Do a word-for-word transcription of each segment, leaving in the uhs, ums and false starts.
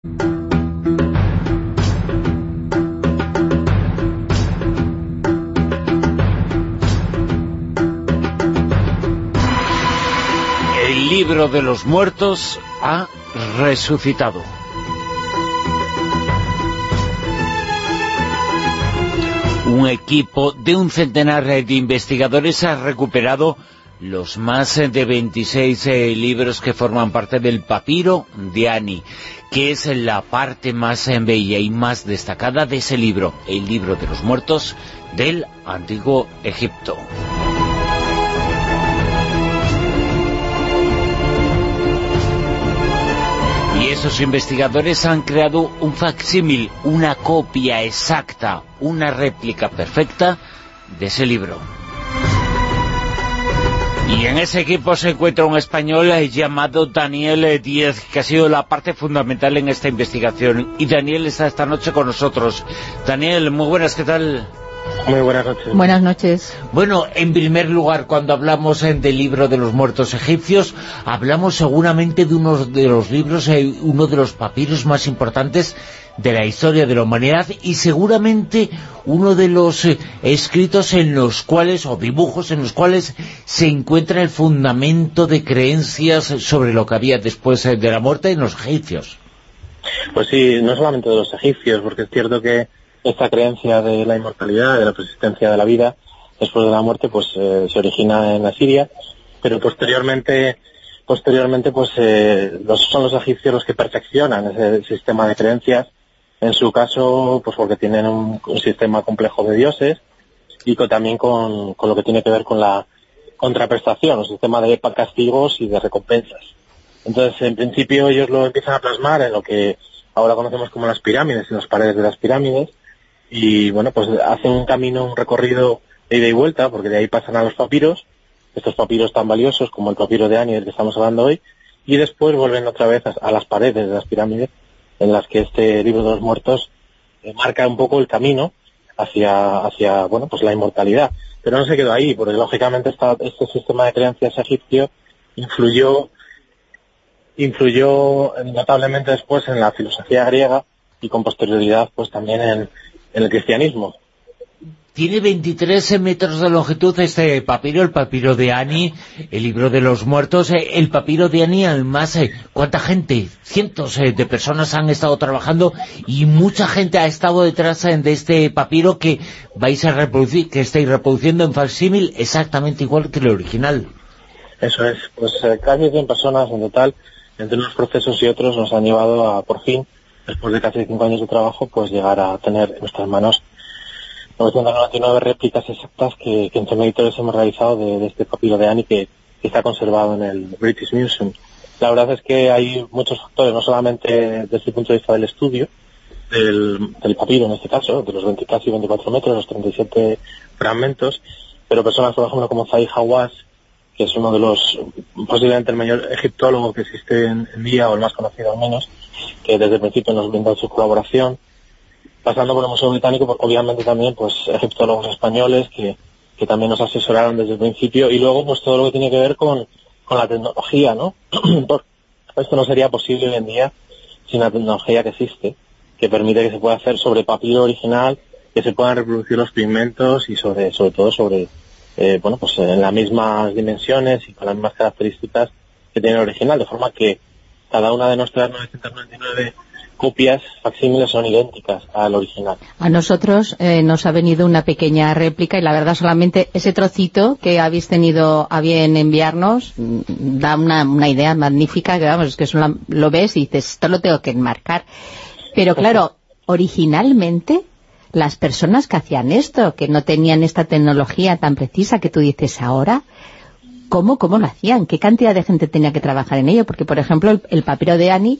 El libro de los muertos ha resucitado. Un equipo de un centenar de investigadores ha recuperado los más de veintiséis eh, libros que forman parte del papiro de Ani, que es la parte más eh, bella y más destacada de ese libro, el libro de los muertos del Antiguo Egipto. Y esos investigadores han creado un facsímil, una copia exacta, una réplica perfecta de ese libro. Y en ese equipo se encuentra un español eh, llamado Daniel eh, Díez, que ha sido la parte fundamental en esta investigación. Y Daniel está esta noche con nosotros. Daniel, muy buenas, ¿qué tal? Muy buenas noches. Buenas noches. Bueno, en primer lugar, cuando hablamos eh, del libro de los muertos egipcios, hablamos seguramente de uno de los libros, eh, uno de los papiros más importantes de la historia de la humanidad, y seguramente uno de los eh, escritos en los cuales, o dibujos en los cuales se encuentra el fundamento de creencias sobre lo que había después eh, de la muerte en los egipcios. Pues sí, no solamente de los egipcios, porque es cierto que esta creencia de la inmortalidad, de la persistencia de la vida después de la muerte, pues eh, se origina en Asiria, pero posteriormente posteriormente pues eh, los, son los egipcios los que perfeccionan ese sistema de creencias, en su caso pues porque tienen un, un sistema complejo de dioses y con, también con, con lo que tiene que ver con la contraprestación, un sistema de castigos y de recompensas. Entonces, en principio ellos lo empiezan a plasmar en lo que ahora conocemos como las pirámides, en las paredes de las pirámides. Y bueno, pues hacen un camino, un recorrido de ida y vuelta, porque de ahí pasan a los papiros, estos papiros tan valiosos como el papiro de Ani del que estamos hablando hoy, y después vuelven otra vez a, a las paredes de las pirámides, en las que este libro de los muertos eh, marca un poco el camino hacia, hacia bueno, pues la inmortalidad. Pero no se quedó ahí, porque lógicamente esta, este sistema de creencias egipcio influyó, influyó notablemente después en la filosofía griega y con posterioridad pues también en en el cristianismo. Tiene veintitrés metros de longitud este papiro, el papiro de Ani, el libro de los muertos. El papiro de Ani, además, ¿cuánta gente? Cientos de personas han estado trabajando y mucha gente ha estado detrás de este papiro que vais a reproducir, que estáis reproduciendo en facsímil exactamente igual que el original. Eso es, pues casi cien personas en total, entre unos procesos y otros, nos han llevado a, por fin, después de casi cinco años de trabajo, pues llegar a tener en nuestras manos novecientas noventa y nueve réplicas exactas que, que en Centro Editores hemos realizado de, de este papiro de Ani que, que está conservado en el British Museum. La verdad es que hay muchos factores, no solamente desde el punto de vista del estudio, del, del papiro en este caso, de los veinte, casi veinticuatro metros, los treinta y siete fragmentos, pero personas, por ejemplo, como Zahi Hawass, que es uno de los, posiblemente el mayor egiptólogo que existe en, en día, o el más conocido al menos, que desde el principio nos brindó su colaboración, pasando por el Museo Británico, pues, obviamente también pues egiptólogos españoles que, que también nos asesoraron desde el principio, y luego pues todo lo que tiene que ver con, con la tecnología, ¿no? Esto no sería posible hoy en día sin la tecnología que existe, que permite que se pueda hacer sobre papiro original, que se puedan reproducir los pigmentos y sobre, sobre todo sobre Eh, bueno, pues en las mismas dimensiones y con las mismas características que tiene el original, de forma que cada una de nuestras novecientas noventa y nueve copias facsímiles son idénticas al original. A nosotros eh, nos ha venido una pequeña réplica y la verdad solamente ese trocito que habéis tenido a bien enviarnos da una, una idea magnífica, que vamos, es que eso lo ves y dices, esto lo tengo que enmarcar. Pero claro, originalmente las personas que hacían esto, que no tenían esta tecnología tan precisa que tú dices ahora, ¿cómo, cómo lo hacían? ¿Qué cantidad de gente tenía que trabajar en ello? Porque, por ejemplo, el, el papiro de Ani,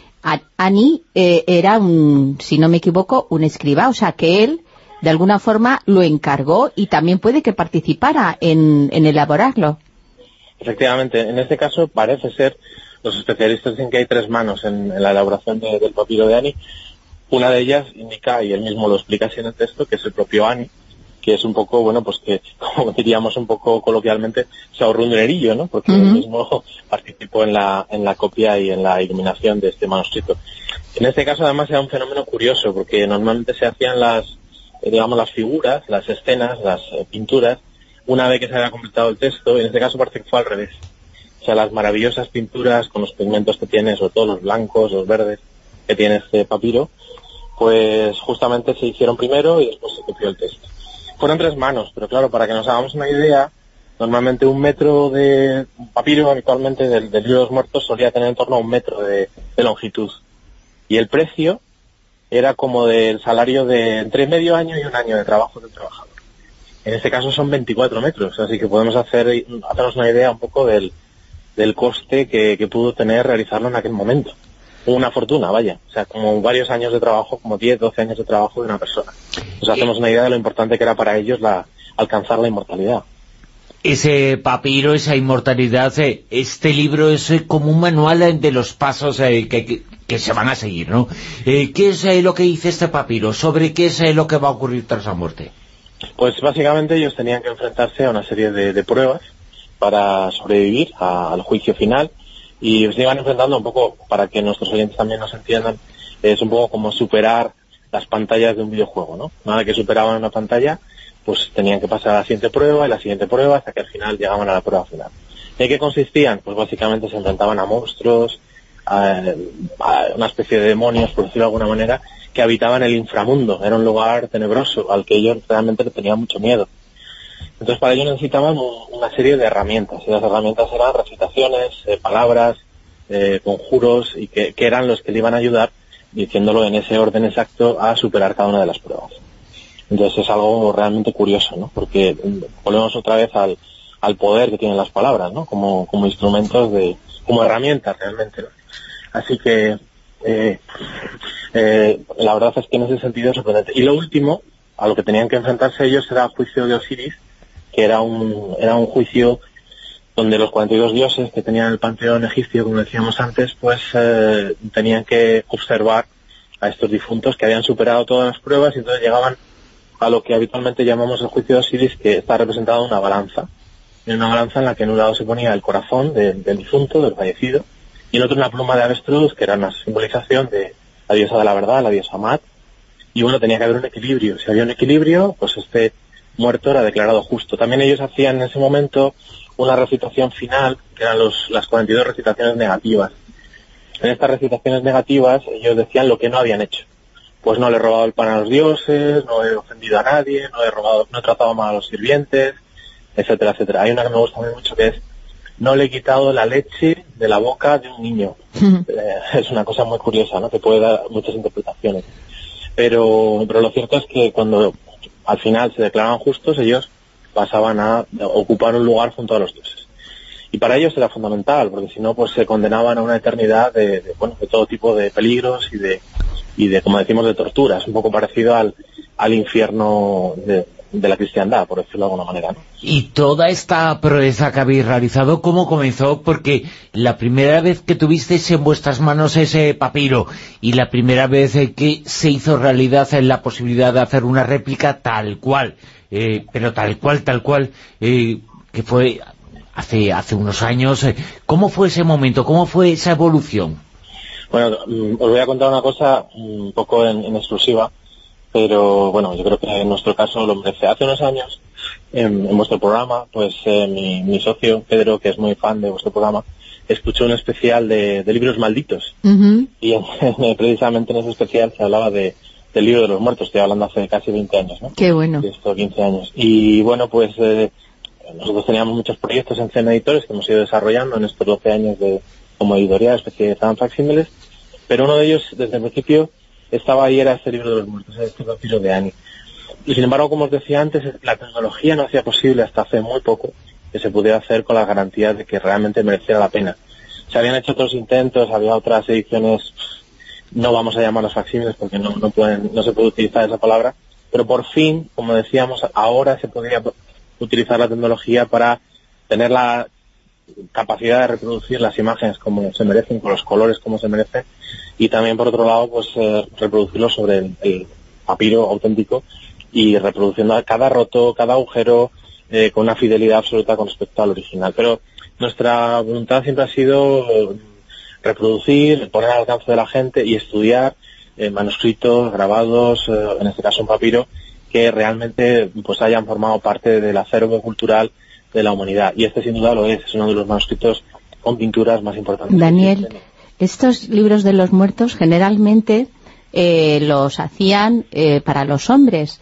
Ani eh, era, un, si no me equivoco, un escriba, o sea que él, de alguna forma, lo encargó y también puede que participara en, en elaborarlo. Efectivamente, en este caso parece ser, los especialistas dicen que hay tres manos en, en la elaboración de, del papiro de Ani. Una de ellas indica, y él mismo lo explica así en el texto, que es el propio Ani, que es un poco, bueno, pues que, como diríamos un poco coloquialmente, se ahorró un dinerillo, ¿no? Porque uh-huh. él mismo participó en la, en la copia y en la iluminación de este manuscrito. En este caso, además, era un fenómeno curioso, porque normalmente se hacían las, digamos, las figuras, las escenas, las eh, pinturas, una vez que se había completado el texto, y en este caso parece que fue al revés. O sea, las maravillosas pinturas con los pigmentos que tiene, sobre todo los blancos, los verdes, que tiene este papiro, pues justamente se hicieron primero y después se copió el texto. Fueron tres manos, pero claro, para que nos hagamos una idea, normalmente un metro de papiro habitualmente del, del libro de los muertos solía tener en torno a un metro de, de longitud. Y el precio era como del salario de entre medio año y un año de trabajo del trabajador. En este caso son veinticuatro metros, así que podemos hacer hacernos una idea un poco del, del coste que, que pudo tener realizarlo en aquel momento. Una fortuna, vaya. O sea, como varios años de trabajo, como diez, doce años de trabajo de una persona. Nos hacemos una idea de lo importante que era para ellos la alcanzar la inmortalidad. Ese papiro, esa inmortalidad, este libro es como un manual de los pasos que, que, que se van a seguir, ¿no? ¿Qué es lo que dice este papiro? ¿Sobre qué es lo que va a ocurrir tras la muerte? Pues básicamente ellos tenían que enfrentarse a una serie de, de pruebas para sobrevivir a, al juicio final, y se iban enfrentando un poco, para que nuestros oyentes también nos entiendan, es un poco como superar las pantallas de un videojuego, ¿no? Nada que superaban una pantalla, pues tenían que pasar a la siguiente prueba y la siguiente prueba hasta que al final llegaban a la prueba final. ¿En qué consistían? Pues básicamente se enfrentaban a monstruos, a, a una especie de demonios, por decirlo de alguna manera, que habitaban el inframundo. Era un lugar tenebroso al que ellos realmente tenían mucho miedo. Entonces para ello necesitaban una serie de herramientas, y las herramientas eran recitaciones, eh, palabras, eh, conjuros, y que, que eran los que le iban a ayudar, diciéndolo en ese orden exacto, a superar cada una de las pruebas. Entonces es algo realmente curioso, ¿no? Porque volvemos otra vez al, al poder que tienen las palabras, ¿no? Como, como instrumentos de, como herramientas realmente, ¿no? Así que eh, eh, la verdad es que en ese sentido es sorprendente. Y lo último, a lo que tenían que enfrentarse ellos, era el juicio de Osiris, que era un, era un juicio donde los cuarenta y dos dioses que tenían el panteón egipcio, como decíamos antes, pues eh, tenían que observar a estos difuntos que habían superado todas las pruebas, y entonces llegaban a lo que habitualmente llamamos el juicio de Osiris, que está representado en una balanza. En una balanza en la que en un lado se ponía el corazón de, del difunto, del fallecido, y en otro una pluma de avestruz, que era una simbolización de la diosa de la verdad, la diosa Mat. Y bueno, tenía que haber un equilibrio. Si había un equilibrio, pues este muerto era declarado justo. También ellos hacían en ese momento una recitación final, que eran los, las cuarenta y dos recitaciones negativas. En estas recitaciones negativas ellos decían lo que no habían hecho. Pues no le he robado el pan a los dioses, no he ofendido a nadie, no he robado, no he tratado mal a los sirvientes, etcétera, etcétera. Hay una que me gusta muy mucho, que es: no le he quitado la leche de la boca de un niño. eh, es una cosa muy curiosa, ¿no? Que puede dar muchas interpretaciones. Pero, pero lo cierto es que cuando al final se declaraban justos, ellos pasaban a ocupar un lugar junto a los dioses. Y para ellos era fundamental, porque si no, pues se condenaban a una eternidad de, de, bueno, de todo tipo de peligros y de, y de, como decimos, de torturas, un poco parecido al, al infierno de, de la cristiandad, por decirlo de alguna manera, ¿no? Y toda esta proeza que habéis realizado, ¿cómo comenzó? Porque la primera vez que tuvisteis en vuestras manos ese papiro, y la primera vez que se hizo realidad la posibilidad de hacer una réplica tal cual, eh, pero tal cual, tal cual, eh, que fue hace hace unos años, eh, ¿cómo fue ese momento? ¿Cómo fue esa evolución? Bueno, os voy a contar una cosa un poco en, en exclusiva, pero bueno, yo creo que en nuestro caso lo merece. Hace unos años, en, en vuestro programa, pues eh, mi, mi socio, Pedro, que es muy fan de vuestro programa, escuchó un especial de, de libros malditos. Uh-huh. Y en, en, precisamente en ese especial se hablaba de, del libro de los muertos. Estoy hablando hace casi veinte años, ¿no? Qué bueno. De estos quince años. Y bueno, pues eh, nosotros teníamos muchos proyectos en Cena Editores que hemos ido desarrollando en estos doce años de como editorial especializada en facsímiles, pero uno de ellos, desde el principio, estaba ahí, era este libro de los muertos, este papiro de Ani. Y sin embargo, como os decía antes, la tecnología no hacía posible hasta hace muy poco que se pudiera hacer con la garantía de que realmente mereciera la pena. Se habían hecho otros intentos, había otras ediciones, no vamos a llamarlas facsímiles porque no, no, pueden, no se puede utilizar esa palabra, pero por fin, como decíamos, ahora se podría utilizar la tecnología para tener la capacidad de reproducir las imágenes como se merecen, con los colores como se merecen, y también por otro lado pues eh, reproducirlo sobre el, el papiro auténtico y reproduciendo cada roto, cada agujero, eh, con una fidelidad absoluta con respecto al original. Pero nuestra voluntad siempre ha sido reproducir, poner al alcance de la gente y estudiar eh, manuscritos, grabados, eh, en este caso un papiro, que realmente pues hayan formado parte del acervo cultural de la humanidad. Y este sin duda lo es, es uno de los manuscritos con pinturas más importantes. Daniel, estos libros de los muertos generalmente eh, los hacían eh, para los hombres,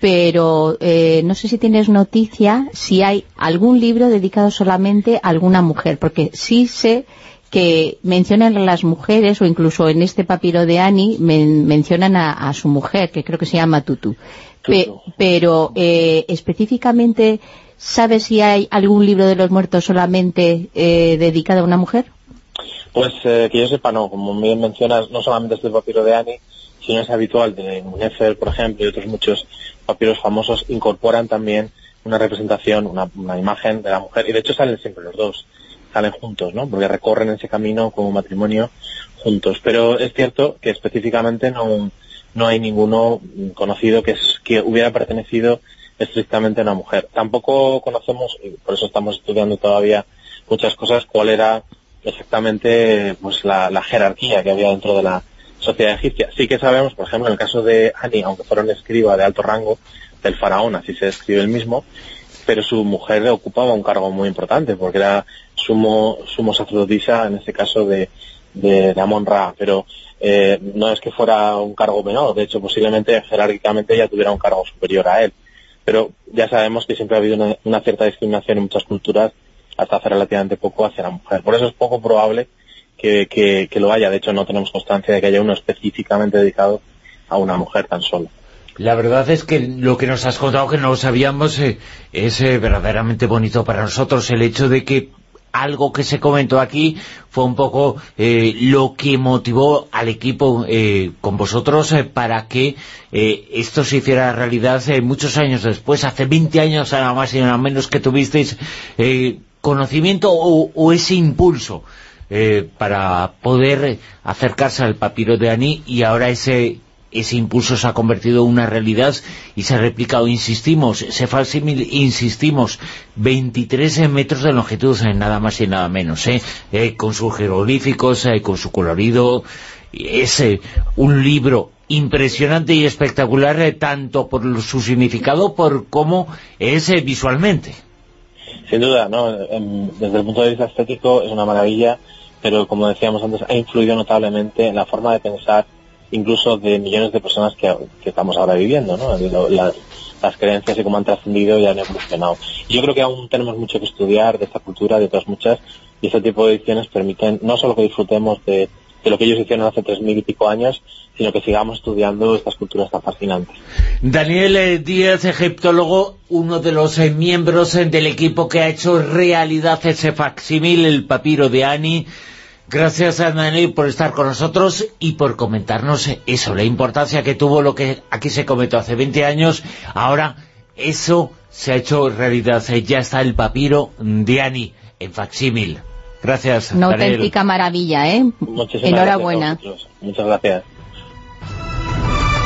pero eh, no sé si tienes noticia si hay algún libro dedicado solamente a alguna mujer, porque sí sé que mencionan a las mujeres, o incluso en este papiro de Ani men mencionan a, a su mujer, que creo que se llama Tutu. Pe pero eh, específicamente, ¿sabes si hay algún libro de los muertos solamente eh, dedicado a una mujer? Pues eh, que yo sepa no, como bien mencionas, no solamente este papiro de Ani, sino es habitual de Nefer, por ejemplo, y otros muchos papiros famosos, incorporan también una representación, una, una imagen de la mujer, y de hecho salen siempre los dos, salen juntos, ¿no? Porque recorren ese camino como matrimonio juntos. Pero es cierto que específicamente no, no hay ninguno conocido que, es, que hubiera pertenecido estrictamente a una mujer. Tampoco conocemos, y por eso estamos estudiando todavía muchas cosas, cuál era exactamente pues la, la jerarquía que había dentro de la sociedad egipcia. Sí que sabemos, por ejemplo, en el caso de Ani, aunque fuera un escriba de alto rango del faraón, así se describe él mismo, pero su mujer le ocupaba un cargo muy importante, porque era sumo, sumo sacerdotisa, en este caso, de, de, de Amon-Ra, pero eh, no es que fuera un cargo menor, de hecho, posiblemente, jerárquicamente, ella tuviera un cargo superior a él. Pero ya sabemos que siempre ha habido una, una cierta discriminación en muchas culturas, hasta hace relativamente poco, hacia la mujer. Por eso es poco probable que, que, que lo haya. De hecho, no tenemos constancia de que haya uno específicamente dedicado a una mujer tan solo. La verdad es que lo que nos has contado, que no lo sabíamos, eh, es eh, verdaderamente bonito para nosotros. El hecho de que algo que se comentó aquí fue un poco eh, lo que motivó al equipo eh, con vosotros eh, para que eh, esto se hiciera realidad eh, muchos años después, hace veinte años nada más y nada menos, que tuvisteis eh, conocimiento o, o ese impulso eh, para poder acercarse al papiro de Ani, y ahora ese... ese impulso se ha convertido en una realidad y se ha replicado, insistimos, ese facsímil, insistimos, veintitrés metros de longitud, eh, nada más y nada menos, eh, eh, con sus jeroglíficos, eh, con su colorido. Es eh, un libro impresionante y espectacular, eh, tanto por su significado, por cómo es eh, visualmente. Sin duda, ¿no? Desde el punto de vista estético es una maravilla, pero como decíamos antes, ha influido notablemente en la forma de pensar incluso de millones de personas que, que estamos ahora viviendo, ¿no? La, las creencias y cómo han trascendido y han evolucionado. Y yo creo que aún tenemos mucho que estudiar de esta cultura, de otras muchas, y este tipo de ediciones permiten no solo que disfrutemos de, de lo que ellos hicieron hace tres mil y pico años, sino que sigamos estudiando estas culturas tan fascinantes. Daniel eh, Díaz, egiptólogo, uno de los eh, miembros eh, del equipo que ha hecho realidad ese facsímil, el papiro de Ani. Gracias a Daniel por estar con nosotros y por comentarnos eso, la importancia que tuvo lo que aquí se comentó hace veinte años. Ahora eso se ha hecho realidad, ya está el papiro de Ani en facsímil. Gracias, Una Daniel. auténtica maravilla, ¿eh? Muchísimas Enhorabuena. Gracias a vosotros. Muchas gracias.